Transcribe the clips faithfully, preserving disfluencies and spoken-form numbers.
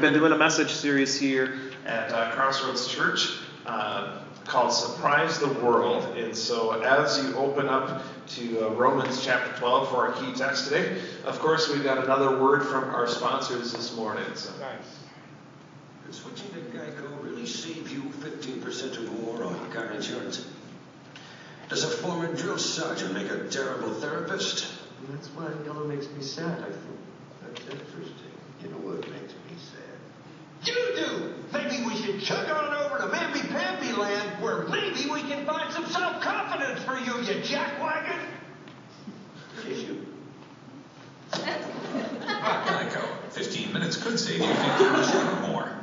we've been doing a message series here at uh, Crossroads Church uh, called Surprise the World. And so as you open up to uh, Romans chapter twelve for our key text today, of course, we've got another word from our sponsors this morning. So. Nice. Does switching to Geico really save you fifteen percent or more on car insurance? Does a former drill sergeant make a terrible therapist? That's why yellow makes me sad, I think. That's interesting. You know what makes me sad? You do! Maybe we should chug on over to Mamby-Pamby land where maybe we can find some self-confidence for you, you jackwagon! Tissue. Geico. fifteen minutes could save you fifty percent or more.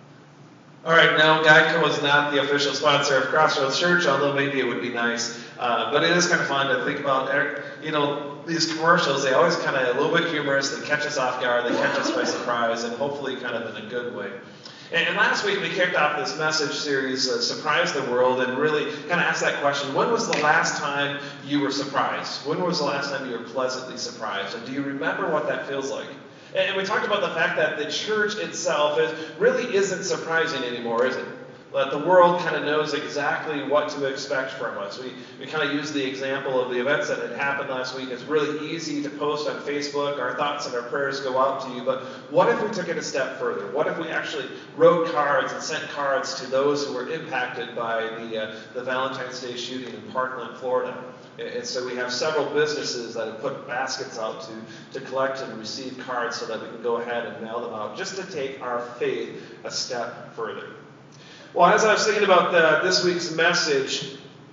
All right, now Geico is not the official sponsor of Crossroads Church, although maybe it would be nice. Uh, but it is kind of fun to think about, you know, these commercials. They always kind of a little bit humorous. They catch us off guard. They catch us by surprise, and hopefully kind of in a good way. And, and last week we kicked off this message series, uh, Surprise the World, and really kind of asked that question, when was the last time you were surprised? When was the last time you were pleasantly surprised? And do you remember what that feels like? And we talked about the fact that the church itself is, really isn't surprising anymore, is it? That the world kind of knows exactly what to expect from us. We, we kind of used the example of the events that had happened last week. It's really easy to post on Facebook. Our thoughts and our prayers go out to you. But what if we took it a step further? What if we actually wrote cards and sent cards to those who were impacted by the, uh, the Valentine's Day shooting in Parkland, Florida? And so we have several businesses that have put baskets out to, to collect and receive cards so that we can go ahead and mail them out, just to take our faith a step further. Well, as I was thinking about the, this week's message,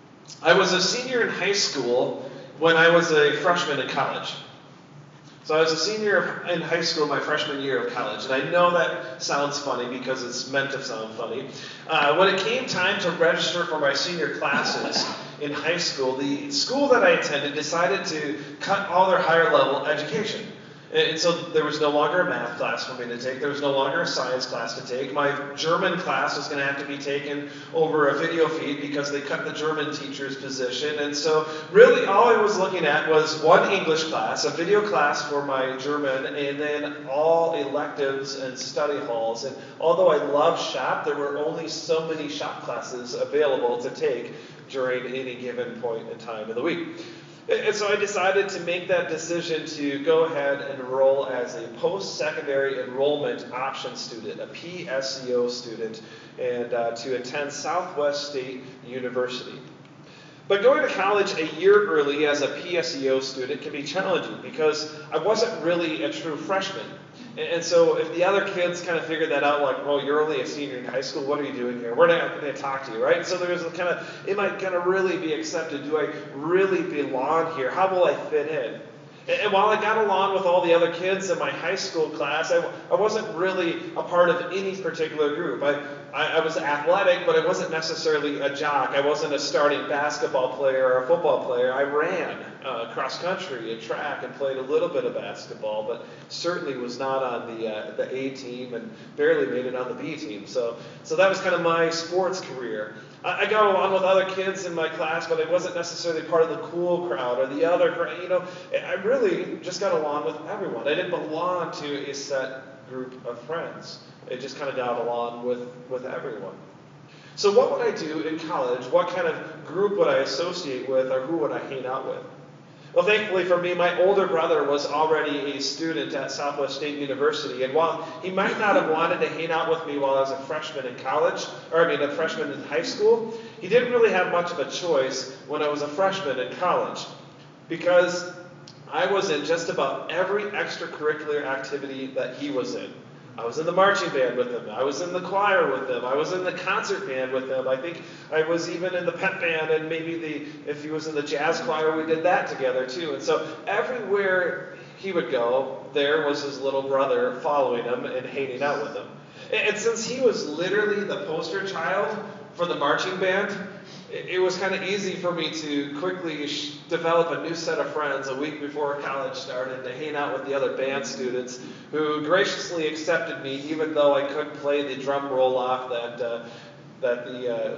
I was a senior in high school when I was a freshman in college. So I was a senior in high school my freshman year of college, and I know that sounds funny because it's meant to sound funny. Uh, when it came time to register for my senior classes in high school, the school that I attended decided to cut all their higher level education. And so there was no longer a math class for me to take. There was no longer a science class to take. My German class was going to have to be taken over a video feed because they cut the German teacher's position. And so really all I was looking at was one English class, a video class for my German, and then all electives and study halls. And although I love shop, there were only so many shop classes available to take during any given point in time of the week. And so I decided to make that decision to go ahead and enroll as a post-secondary enrollment option student, a P S E O student, and uh, to attend Southwest State University. But going to college a year early as a P S E O student can be challenging because I wasn't really a true freshman. And so if the other kids kind of figured that out, like, well, you're only a senior in high school, what are you doing here? We're not going to talk to you, right? So there was a kind of, am I going to really be accepted? Do I really belong here? How will I fit in? And while I got along with all the other kids in my high school class, I, I wasn't really a part of any particular group. I, I, I was athletic, but I wasn't necessarily a jock. I wasn't a starting basketball player or a football player. I ran uh, cross country and track and played a little bit of basketball, but certainly was not on the uh, the A team and barely made it on the B team. So, so that was kind of my sports career. I got along with other kids in my class, but I wasn't necessarily part of the cool crowd or the other crowd. You know, I really just got along with everyone. I didn't belong to a set group of friends. I just kind of got along with, with everyone. So what would I do in college? What kind of group would I associate with, or who would I hang out with? Well, thankfully for me, my older brother was already a student at Southwest State University, and while he might not have wanted to hang out with me while I was a freshman in college, or I mean a freshman in high school, he didn't really have much of a choice when I was a freshman in college, because I was in just about every extracurricular activity that he was in. I was in the marching band with him. I was in the choir with him. I was in the concert band with him. I think I was even in the pep band, and maybe the if he was in the jazz choir, we did that together too. And so everywhere he would go, there was his little brother following him and hanging out with him. And since he was literally the poster child for the marching band, it was kind of easy for me to quickly sh- develop a new set of friends a week before college started to hang out with the other band students who graciously accepted me even though I couldn't play the drum roll off that uh, that the uh,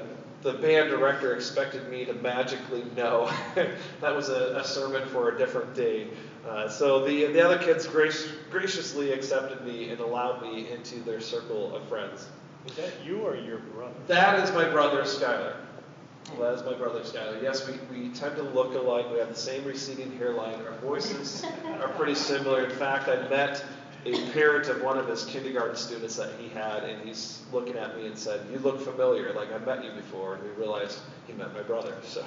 the band director expected me to magically know. That was a, a sermon for a different day. Uh, so the the other kids grac- graciously accepted me and allowed me into their circle of friends. Is that you or your brother? That is my brother, Skylar. That is my brother, Skylar. Yes, we, we tend to look alike. We have the same receding hairline. Our voices are pretty similar. In fact, I met a parent of one of his kindergarten students that he had, and he's looking at me and said, "You look familiar, like I met you before." And we realized he met my brother. So,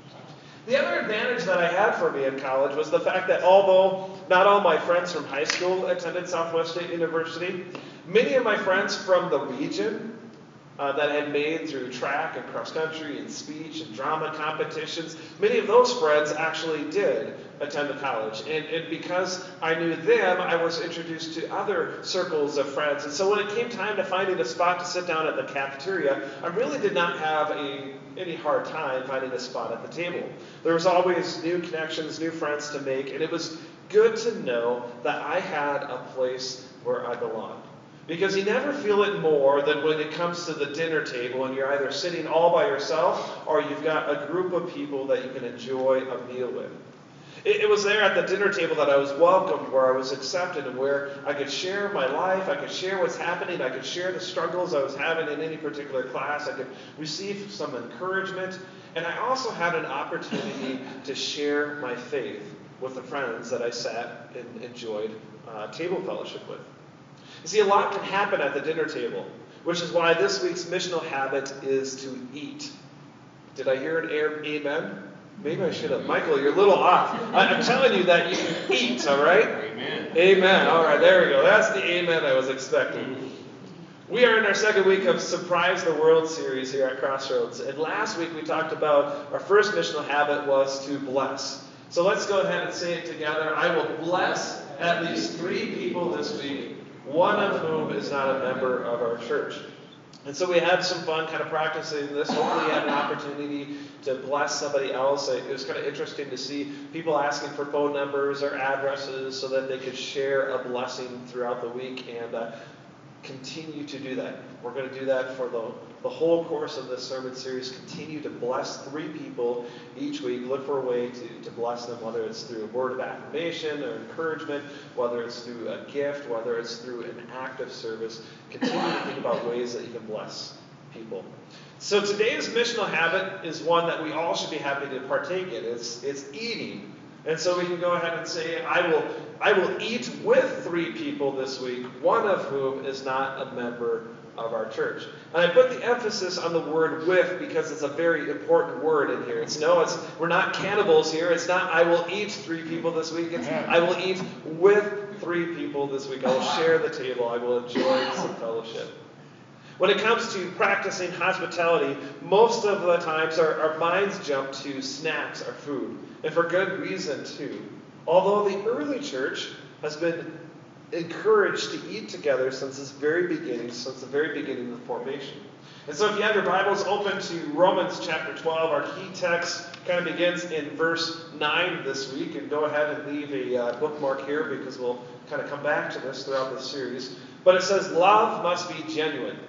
the other advantage that I had for me in college was the fact that although not all my friends from high school attended Southwest State University, many of my friends from the region uh, that had made through track and cross country and speech and drama competitions, many of those friends actually did attend the college. And, and because I knew them, I was introduced to other circles of friends. And so when it came time to finding a spot to sit down at the cafeteria, I really did not have a, any hard time finding a spot at the table. There was always new connections, new friends to make, and it was good to know that I had a place where I belonged. Because you never feel it more than when it comes to the dinner table and you're either sitting all by yourself or you've got a group of people that you can enjoy a meal with. It, it was there at the dinner table that I was welcomed, where I was accepted, and where I could share my life, I could share what's happening, I could share the struggles I was having in any particular class, I could receive some encouragement, and I also had an opportunity to share my faith with the friends that I sat and enjoyed uh, table fellowship with. You see, a lot can happen at the dinner table, which is why this week's missional habit is to eat. Did I hear an air, amen? Maybe I should have. Michael, you're a little off. I, I'm telling you that you can eat, all right? Amen. Amen. All right, there we go. That's the amen I was expecting. We are in our second week of Surprise the World series here at Crossroads. And last week we talked about our first missional habit was to bless. So let's go ahead and say it together. I will bless at least three people this week, one of whom is not a member of our church. And so we had some fun kind of practicing this. Hopefully you had an opportunity to bless somebody else. It was kind of interesting to see people asking for phone numbers or addresses so that they could share a blessing throughout the week, and uh, continue to do that. We're going to do that for the, the whole course of this sermon series. Continue to bless three people each week. Look for a way to, to bless them, whether it's through a word of affirmation or encouragement, whether it's through a gift, whether it's through an act of service. Continue to think about ways that you can bless people. So today's missional habit is one that we all should be happy to partake in. It's, it's eating. And so we can go ahead and say, I will I will eat with three people this week, one of whom is not a member of our church. And I put the emphasis on the word with because it's a very important word in here. It's no, it's we're not cannibals here. It's not I will eat three people this week. It's I will eat with three people this week. I will share the table. I will enjoy some fellowship. When it comes to practicing hospitality, most of the times our, our minds jump to snacks or food. And for good reason, too. Although the early church has been encouraged to eat together since its very beginning, since the very beginning of the formation. And so if you have your Bibles open to Romans chapter twelve, our key text kind of begins in verse nine this week. And go ahead and leave a uh, bookmark here because we'll kind of come back to this throughout this series. But it says, love must be genuine.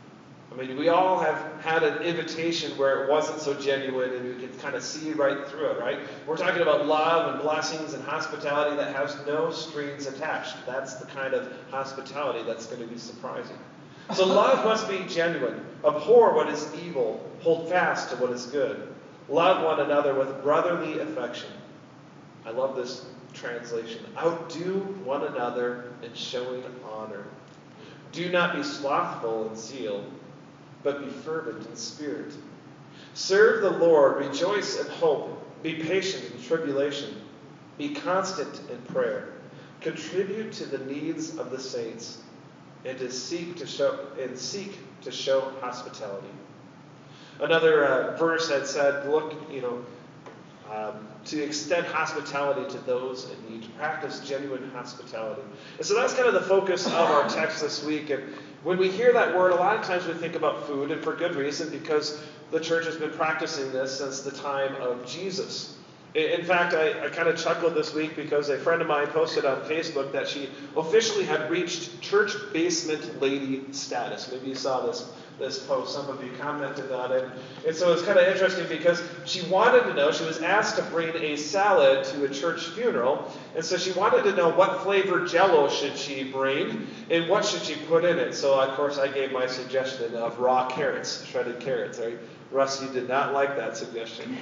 I mean, we all have had an invitation where it wasn't so genuine and we could kind of see right through it, right? We're talking about love and blessings and hospitality that has no strings attached. That's the kind of hospitality that's going to be surprising. So love must be genuine. Abhor what is evil. Hold fast to what is good. Love one another with brotherly affection. I love this translation. Outdo one another in showing honor. Do not be slothful in zeal, but be fervent in spirit. Serve the Lord, rejoice in hope, be patient in tribulation, be constant in prayer, contribute to the needs of the saints, and to seek to show and seek to show hospitality. Another uh, verse had said, look, you know, um, to extend hospitality to those in need, to practice genuine hospitality. And so that's kind of the focus of our text this week. And when we hear that word, a lot of times we think about food, and for good reason, because the church has been practicing this since the time of Jesus. In fact, I, I kind of chuckled this week because a friend of mine posted on Facebook that she officially had reached church basement lady status. Maybe you saw this this post. Some of you commented on it. And so it's kind of interesting because she wanted to know, she was asked to bring a salad to a church funeral. And so she wanted to know what flavor Jell-O should she bring and what should she put in it. So, of course, I gave my suggestion of raw carrots, shredded carrots, right? Russ, you did not like that suggestion.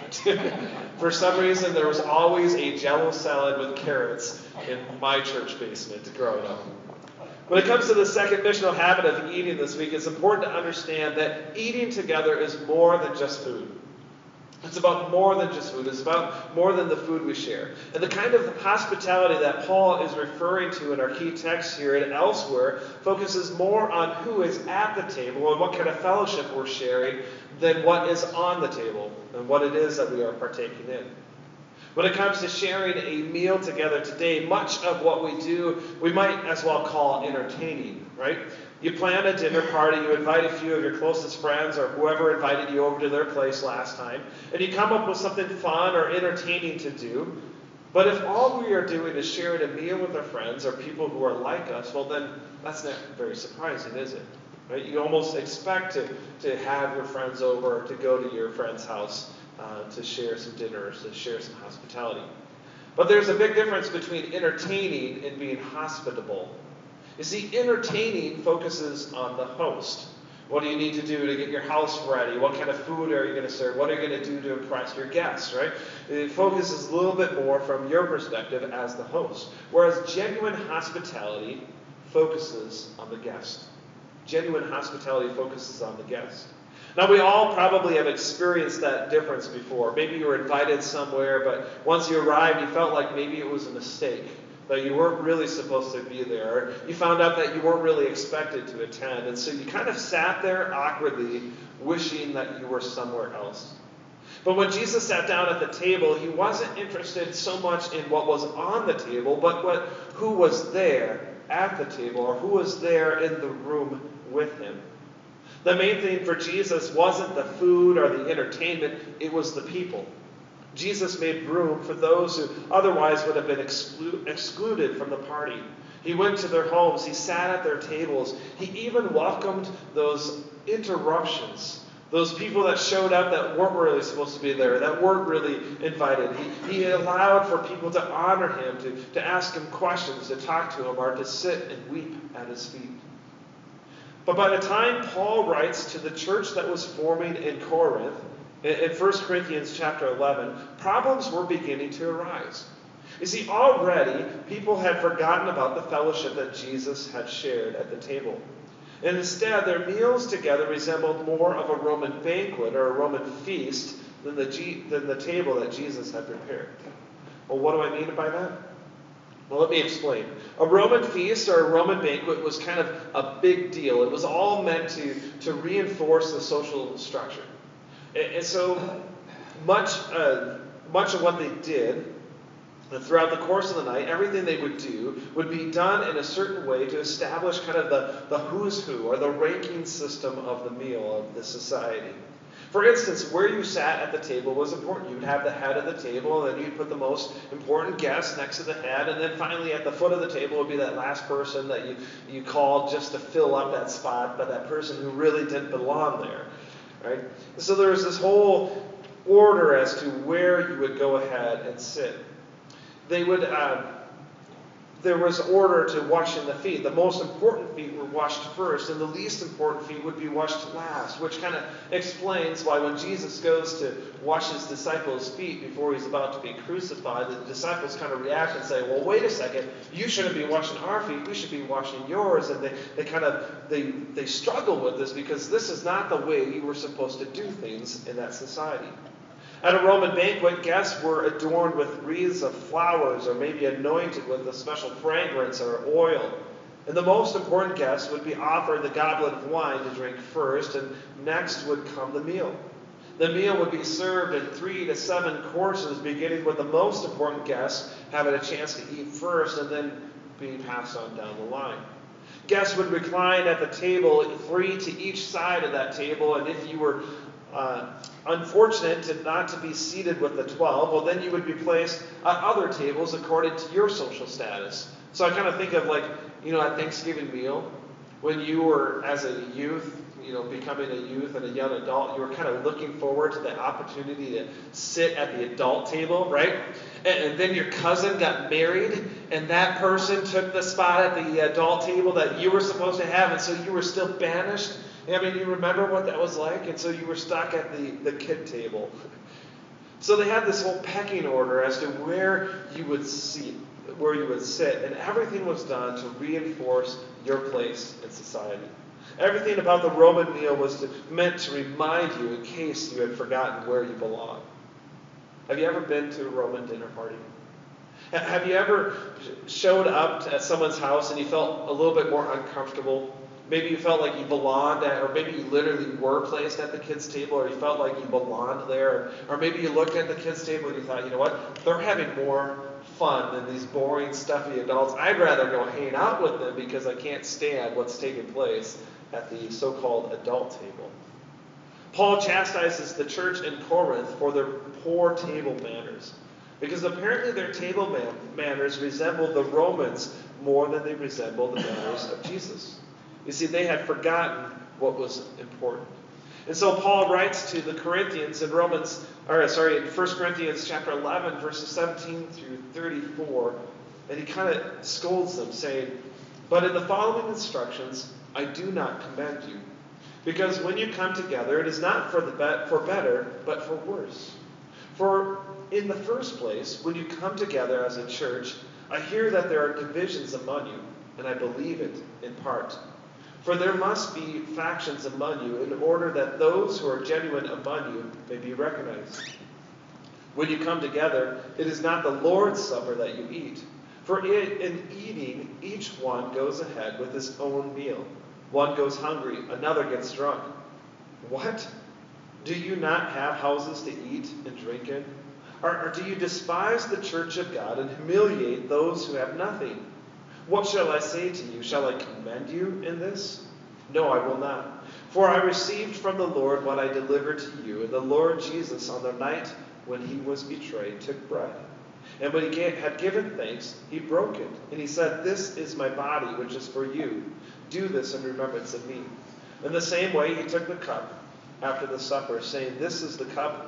For some reason, there was always a Jell-O salad with carrots in my church basement growing up. When it comes to the second missional habit of eating this week, it's important to understand that eating together is more than just food. It's about more than just food. It's about more than the food we share. And the kind of hospitality that Paul is referring to in our key text here and elsewhere focuses more on who is at the table and what kind of fellowship we're sharing than what is on the table and what it is that we are partaking in. When it comes to sharing a meal together today, much of what we do, we might as well call entertaining, right? You plan a dinner party, you invite a few of your closest friends or whoever invited you over to their place last time, and you come up with something fun or entertaining to do. But if all we are doing is sharing a meal with our friends or people who are like us, well then that's not very surprising, is it? Right? You almost expect to, to have your friends over, to go to your friend's house uh, to share some dinners, to share some hospitality. But there's a big difference between entertaining and being hospitable. You see, entertaining focuses on the host. What do you need to do to get your house ready? What kind of food are you going to serve? What are you going to do to impress your guests, right? It focuses a little bit more from your perspective as the host. Whereas genuine hospitality focuses on the guest. Genuine hospitality focuses on the guest. Now, we all probably have experienced that difference before. Maybe you were invited somewhere, but once you arrived, you felt like maybe it was a mistake, that you weren't really supposed to be there. Or you found out that you weren't really expected to attend. And so you kind of sat there awkwardly, wishing that you were somewhere else. But when Jesus sat down at the table, he wasn't interested so much in what was on the table, but what who was there at the table, or who was there in the room with him. The main thing for Jesus wasn't the food or the entertainment, it was the people. Jesus made room for those who otherwise would have been exclu- excluded from the party. He went to their homes, he sat at their tables, he even welcomed those interruptions, those people that showed up that weren't really supposed to be there, that weren't really invited. He, he allowed for people to honor him, to, to ask him questions, to talk to him, or to sit and weep at his feet. But by the time Paul writes to the church that was forming in Corinth, in First Corinthians chapter eleven, problems were beginning to arise. You see, already people had forgotten about the fellowship that Jesus had shared at the table. And instead, their meals together resembled more of a Roman banquet or a Roman feast than the, G- than the table that Jesus had prepared. Well, what do I mean by that? Well, let me explain. A Roman feast or a Roman banquet was kind of a big deal. It was all meant to, to reinforce the social structure. And, and so much, uh, much of what they did throughout the course of the night, everything they would do would be done in a certain way to establish kind of the, the who's who or the ranking system of the meal of the society. For instance, where you sat at the table was important. You'd have the head of the table, and then you'd put the most important guest next to the head, and then finally at the foot of the table would be that last person that you, you called just to fill up that spot, but that person who really didn't belong there. Right? So there was this whole order as to where you would go ahead and sit. They would, uh, there was order to washing the feet. The most important feet were washed first, and the least important feet would be washed last, which kind of explains why when Jesus goes to wash his disciples' feet before he's about to be crucified, the disciples kind of react and say, well, wait a second, you shouldn't be washing our feet, we should be washing yours. And they, they kind of, they, they struggle with this because this is not the way you were supposed to do things in that society. At a Roman banquet, guests were adorned with wreaths of flowers or maybe anointed with a special fragrance or oil. And the most important guest would be offered the goblet of wine to drink first, and next would come the meal. The meal would be served in three to seven courses, beginning with the most important guest having a chance to eat first and then being passed on down the line. Guests would recline at the table, three to each side of that table, and if you were Uh, unfortunate to not to be seated with the twelve, well, then you would be placed at other tables according to your social status. So I kind of think of like, you know, at Thanksgiving meal, When you were, as a youth, you know, becoming a youth and a young adult, you were kind of looking forward to the opportunity to sit at the adult table, right? And, and then your cousin got married, and that person took the spot at the adult table that you were supposed to have, and so you were still banished. I mean, you remember what that was like? And so you were stuck at the, the kid table. So they had this whole pecking order as to where you would seat, where you would sit, and everything was done to reinforce your place in society. Everything about the Roman meal was to, meant to remind you in case you had forgotten where you belong. Have you ever been to a Roman dinner party? Have you ever showed up at someone's house and you felt a little bit more uncomfortable? Maybe you felt like you belonged at, or maybe you literally were placed at the kids' table, or you felt like you belonged there. Or maybe you looked at the kids' table and you thought, you know what, they're having more fun than these boring, stuffy adults. I'd rather go hang out with them because I can't stand what's taking place at the so-called adult table. Paul chastises the church in Corinth for their poor table manners, because apparently their table man- manners resembled the Romans more than they resembled the manners of Jesus. You see, they had forgotten what was important. And so Paul writes to the Corinthians in Romans, or sorry, in First Corinthians chapter eleven, verses seventeen through thirty-four, and he kind of scolds them, saying, "But in the following instructions, I do not commend you, because when you come together, it is not for the be- for better, but for worse. For in the first place, when you come together as a church, I hear that there are divisions among you, and I believe it in part. For there must be factions among you in order that those who are genuine among you may be recognized. When you come together, it is not the Lord's Supper that you eat. For in eating, each one goes ahead with his own meal. One goes hungry, another gets drunk. What? Do you not have houses to eat and drink in? Or, or do you despise the church of God and humiliate those who have nothing? What shall I say to you? Shall I commend you in this? No, I will not. For I received from the Lord what I delivered to you. And the Lord Jesus, on the night when he was betrayed, took bread. And when he had given thanks, he broke it. And he said, 'This is my body, which is for you. Do this in remembrance of me.' In the same way, he took the cup after the supper, saying, 'This is the cup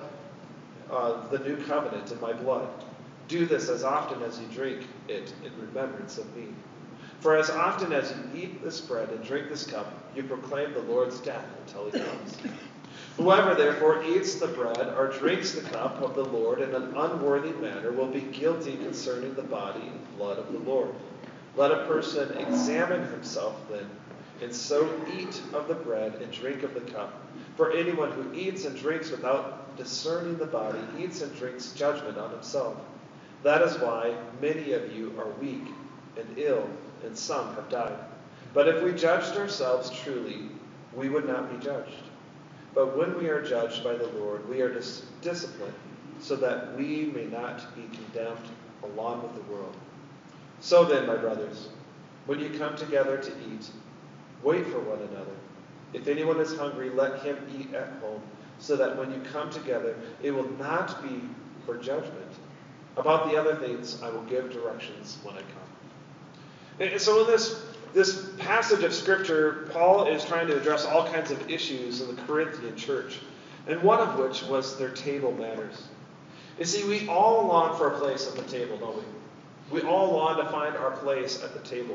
of the new covenant in my blood. Do this as often as you drink it in remembrance of me. For as often as you eat this bread and drink this cup, you proclaim the Lord's death until he comes. Whoever therefore eats the bread or drinks the cup of the Lord in an unworthy manner will be guilty concerning the body and blood of the Lord. Let a person examine himself then, and so eat of the bread and drink of the cup. For anyone who eats and drinks without discerning the body eats and drinks judgment on himself. That is why many of you are weak and ill, and some have died. But if we judged ourselves truly, we would not be judged. But when we are judged by the Lord, we are dis- disciplined, so that we may not be condemned along with the world. So then, my brothers, when you come together to eat, wait for one another. If anyone is hungry, let him eat at home, so that when you come together, it will not be for judgment. About the other things, I will give directions when I come." And so in this, this passage of Scripture, Paul is trying to address all kinds of issues in the Corinthian church, and one of which was their table manners. You see, we all long for a place at the table, don't we? We all long to find our place at the table.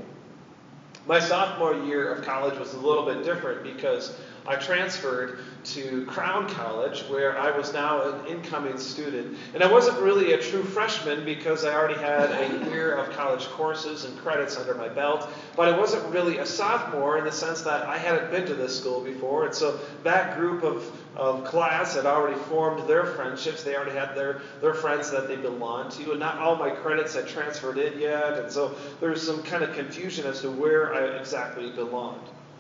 My sophomore year of college was a little bit different because I transferred to Crown College, where I was now an incoming student. And I wasn't really a true freshman because I already had a year of college courses and credits under my belt. But I wasn't really a sophomore in the sense that I hadn't been to this school before. And so that group of, of class had already formed their friendships. They already had their, their friends that they belonged to. And not all my credits had transferred in yet. And so there was some kind of confusion as to where I exactly belonged.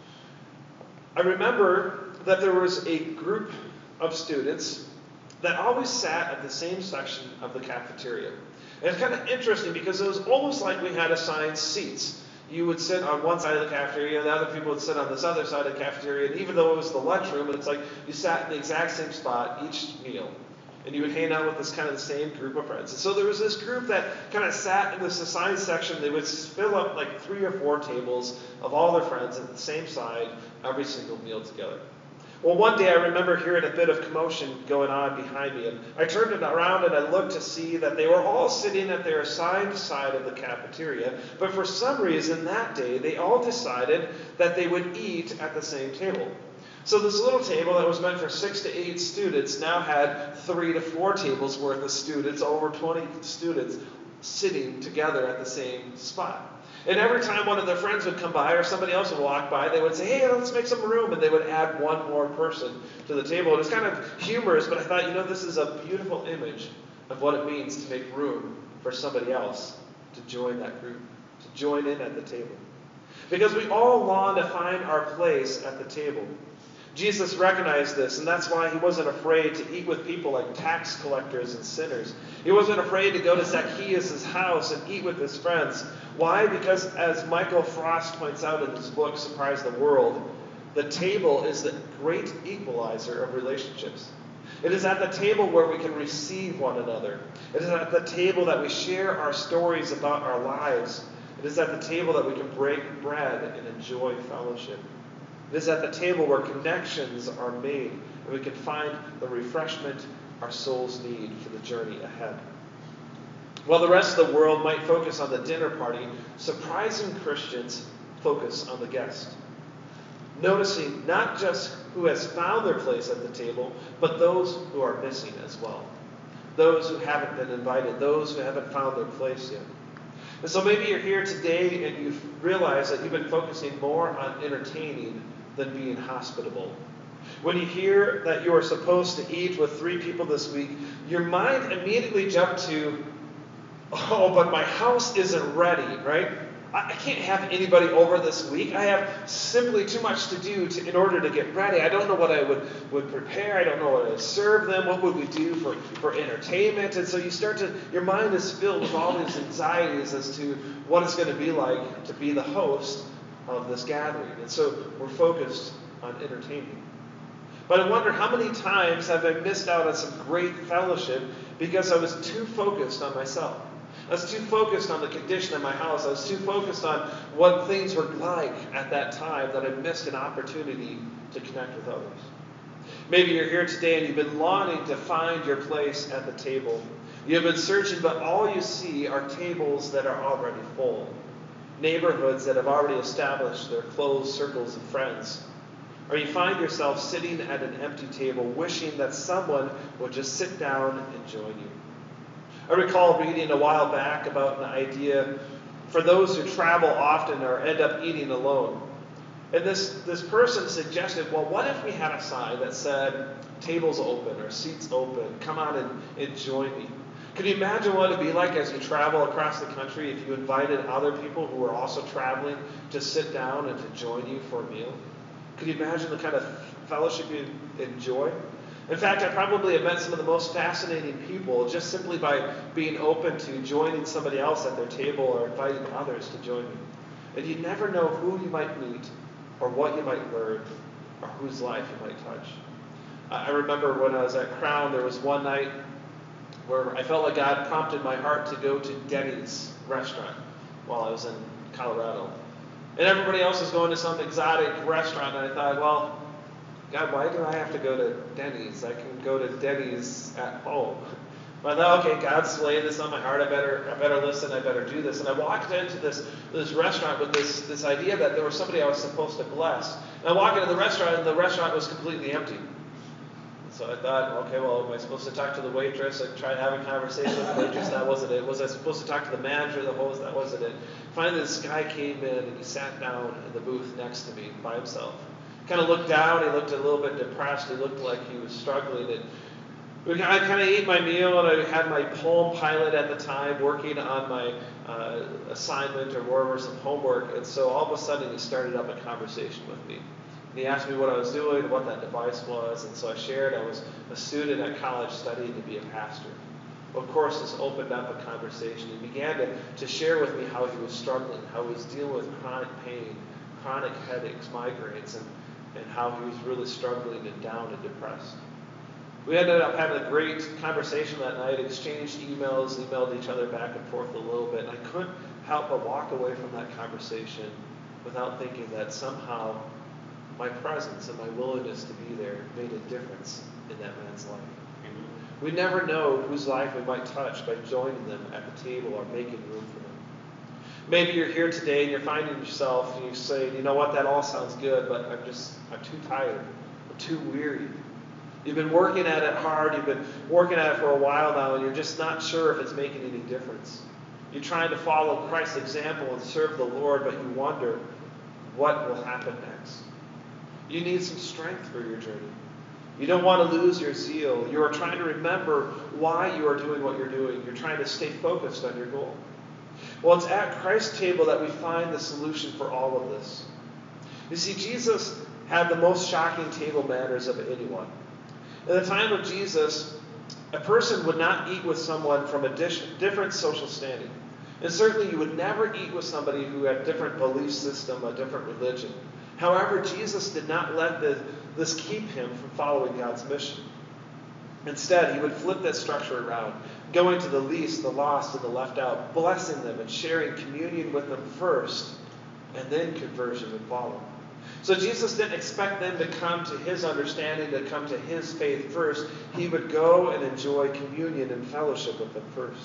I remember that there was a group of students that always sat at the same section of the cafeteria. And it's kind of interesting because it was almost like we had assigned seats. You would sit on one side of the cafeteria, and the other people would sit on this other side of the cafeteria. And even though it was the lunchroom, it's like you sat in the exact same spot each meal. and you would hang out with this kind of the same group of friends. And so there was this group that kind of sat in this assigned section. They would fill up like three or four tables of all their friends at the same side every single meal together. Well, one day I remember hearing a bit of commotion going on behind me, and I turned it around and I looked to see that they were all sitting at their assigned side of the cafeteria, but for some reason that day they all decided that they would eat at the same table. So this little table that was meant for six to eight students now had three to four tables worth of students, over twenty students, sitting together at the same spot. And every time one of their friends would come by or somebody else would walk by, they would say, hey, let's make some room. And they would add one more person to the table. And it's kind of humorous, but I thought, you know, this is a beautiful image of what it means to make room for somebody else to join that group, to join in at the table. Because we all long to find our place at the table. Jesus recognized this, and that's why he wasn't afraid to eat with people like tax collectors and sinners. He wasn't afraid to go to Zacchaeus' house and eat with his friends. Why? Because as Michael Frost points out in his book, Surprise the World, the table is the great equalizer of relationships. It is at the table where we can receive one another. It is at the table that we share our stories about our lives. It is at the table that we can break bread and enjoy fellowship. It is at the table where connections are made and we can find the refreshment our souls need for the journey ahead. While the rest of the world might focus on the dinner party, surprising Christians focus on the guest. Noticing not just who has found their place at the table, but those who are missing as well. Those who haven't been invited, those who haven't found their place yet. And so maybe you're here today and you've realized that you've been focusing more on entertaining than being hospitable. When you hear that you are supposed to eat with three people this week, your mind immediately jumped to, oh, but my house isn't ready, right? I can't have anybody over this week. I have simply too much to do to, in order to get ready. I don't know what I would, would prepare. I don't know what I would serve them. What would we do for, for entertainment? And so you start to, your mind is filled with all these anxieties as to what it's going to be like to be the host of this gathering. And so we're focused on entertaining. But I wonder how many times have I missed out on some great fellowship because I was too focused on myself. I was too focused on the condition of my house. I was too focused on what things were like at that time that I missed an opportunity to connect with others. Maybe you're here today and you've been longing to find your place at the table. You have been searching, but all you see are tables that are already full. Neighborhoods that have already established their closed circles of friends. Or you find yourself sitting at an empty table wishing that someone would just sit down and join you. I recall reading a while back about an idea for those who travel often or end up eating alone. And this, this person suggested, well, what if we had a sign that said, tables open or seats open, come on and, and join me. Could you imagine what it would be like as you travel across the country if you invited other people who were also traveling to sit down and to join you for a meal? Could you imagine the kind of fellowship you'd enjoy? In fact, I probably have met some of the most fascinating people just simply by being open to joining somebody else at their table or inviting others to join me. And you never know who you might meet or what you might learn or whose life you might touch. I remember when I was at Crown, there was one night where I felt like God prompted my heart to go to Denny's restaurant while I was in Colorado. And everybody else was going to some exotic restaurant, and I thought, well, God, why do I have to go to Denny's? I can go to Denny's at home. But I thought, okay, God's laying this on my heart. I better, I better listen. I better do this. And I walked into this this restaurant with this this idea that there was somebody I was supposed to bless. And I walked into the restaurant, and the restaurant was completely empty. So I thought, okay, well, am I supposed to talk to the waitress? I tried having a conversation with the waitress. That wasn't it. Was I supposed to talk to the manager, the host? That wasn't it. Finally, this guy came in, and he sat down in the booth next to me by himself. Kind of looked down. He looked a little bit depressed. He looked like he was struggling. And we, I kind of ate my meal, and I had my Palm Pilot at the time, working on my uh, assignment or whatever, some homework. And so all of a sudden, he started up a conversation with me. And he asked me what I was doing, what that device was. And so I shared I was a student at college studying to be a pastor. Well, of course, this opened up a conversation. He began to, to share with me how he was struggling, how he was dealing with chronic pain, chronic headaches, migraines, and and how he was really struggling and down and depressed. We ended up having a great conversation that night, exchanged emails, emailed each other back and forth a little bit, and I couldn't help but walk away from that conversation without thinking that somehow my presence and my willingness to be there made a difference in that man's life. We never know whose life we might touch by joining them at the table or making room for them. Maybe you're here today and you're finding yourself and you say, you know what, that all sounds good, but I'm just, I'm too tired. I'm too weary. You've been working at it hard. You've been working at it for a while now, and you're just not sure if it's making any difference. You're trying to follow Christ's example and serve the Lord, but you wonder what will happen next. You need some strength for your journey. You don't want to lose your zeal. You are trying to remember why you are doing what you're doing. You're trying to stay focused on your goal. Well, it's at Christ's table that we find the solution for all of this. You see, Jesus had the most shocking table manners of anyone. In the time of Jesus, a person would not eat with someone from a dish, different social standing. And certainly you would never eat with somebody who had a different belief system, a different religion. However, Jesus did not let the, this keep him from following God's mission. Instead, he would flip that structure around, going to the least, the lost, and the left out, blessing them and sharing communion with them first, and then conversion would follow. So Jesus didn't expect them to come to his understanding, to come to his faith first. He would go and enjoy communion and fellowship with them first.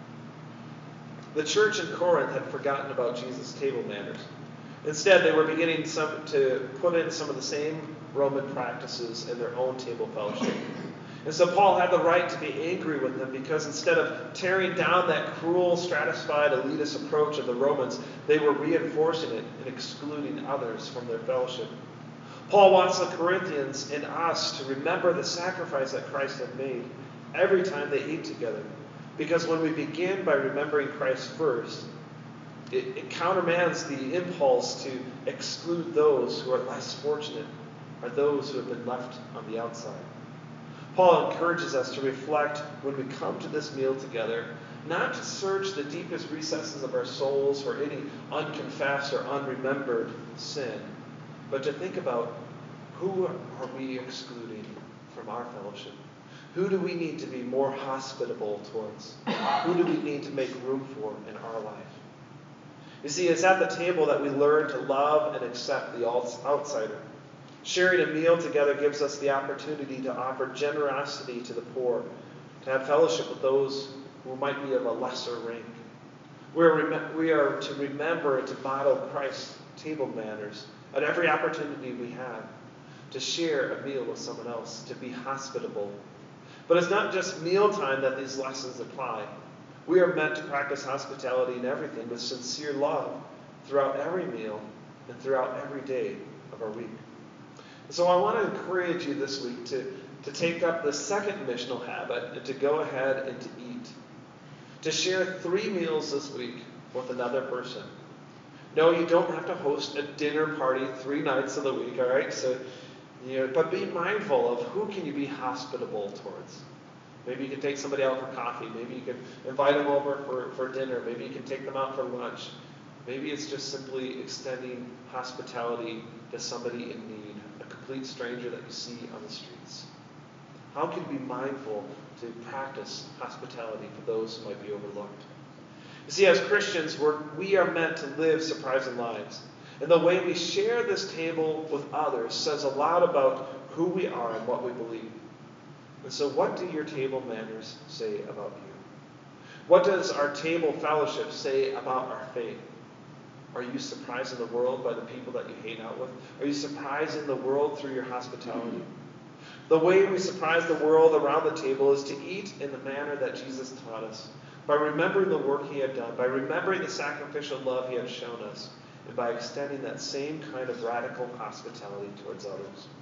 The church in Corinth had forgotten about Jesus' table manners. Instead, they were beginning some, to put in some of the same Roman practices in their own table fellowship. And so Paul had the right to be angry with them because instead of tearing down that cruel, stratified, elitist approach of the Romans, they were reinforcing it and excluding others from their fellowship. Paul wants the Corinthians and us to remember the sacrifice that Christ had made every time they ate together. Because when we begin by remembering Christ first, it, it countermands the impulse to exclude those who are less fortunate or those who have been left on the outside. Paul encourages us to reflect when we come to this meal together, not to search the deepest recesses of our souls for any unconfessed or unremembered sin, but to think about who are we excluding from our fellowship? Who do we need to be more hospitable towards? Who do we need to make room for in our life? You see, it's at the table that we learn to love and accept the outsider. Sharing a meal together gives us the opportunity to offer generosity to the poor, to have fellowship with those who might be of a lesser rank. We are, rem- we are to remember and to model Christ's table manners at every opportunity we have, to share a meal with someone else, to be hospitable. But it's not just mealtime that these lessons apply. We are meant to practice hospitality in everything with sincere love throughout every meal and throughout every day of our week. So I want to encourage you this week to, to take up the second missional habit and to go ahead and to eat. To share three meals this week with another person. No, you don't have to host a dinner party three nights of the week, all right? So, you know, but be mindful of who can you be hospitable towards. Maybe you can take somebody out for coffee. Maybe you can invite them over for, for dinner. Maybe you can take them out for lunch. Maybe it's just simply extending hospitality to somebody in need, a complete stranger that you see on the streets. How can we be mindful to practice hospitality for those who might be overlooked? You see, as Christians, we're, we are meant to live surprising lives. And the way we share this table with others says a lot about who we are and what we believe. And so what do your table manners say about you? What does our table fellowship say about our faith? Are you surprising the world by the people that you hang out with? Are you surprising the world through your hospitality? The way we surprise the world around the table is to eat in the manner that Jesus taught us, by remembering the work he had done, by remembering the sacrificial love he had shown us, and by extending that same kind of radical hospitality towards others.